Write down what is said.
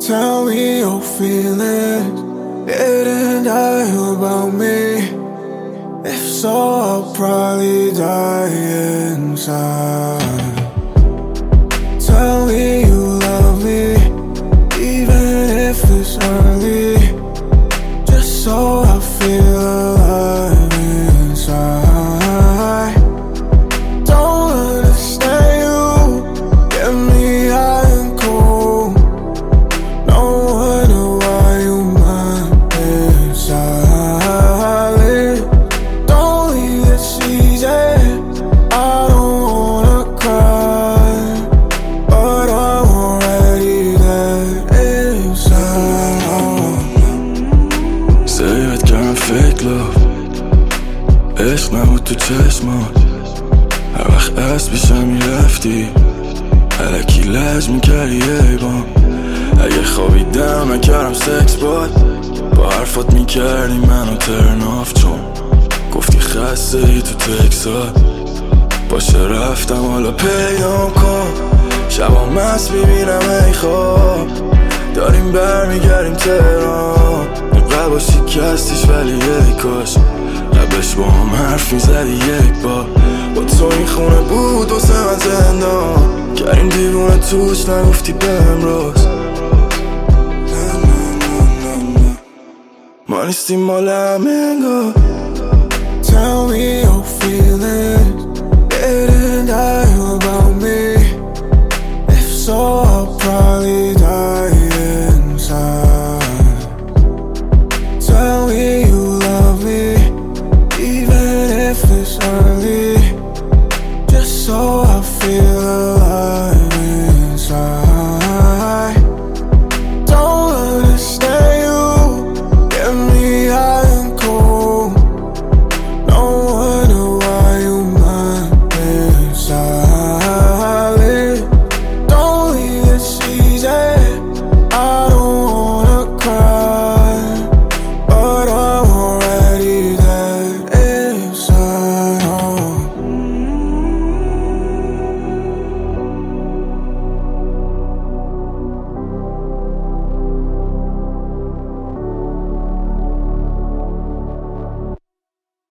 Tell me your feelings, didn't die about me. If so, I'll probably die inside. Tell me you love me, even if it's early, just so I feel alive inside. Don't understand you, get me high and cold. No wonder why you mind inside. Don't leave this easy, I don't wanna cry, but I'm already there inside. سیبت کردم fake love، عشق نبود تو چشمات. هر وقت اسب پیشم میرفتی الکی لج میکردی ای بام. اگه خوابیدم نکردم سکس با حرفات میکردی منو ترن آف، چون گفتی خسته ای تو تکسات. باشه رفتم حالا پیدام کن، شبا مست میبینم ای خواب. داریم برمیگردیم تهران، قلبا شکستیش ولی ای کاش قبلش با هم حرف میزدی یک بار. با تو این خونه بود واسه من زندان، کردیم دیوونه توش نگفتی بهم راست. ما نیستیم مال همه انگار. Tell me your feelings,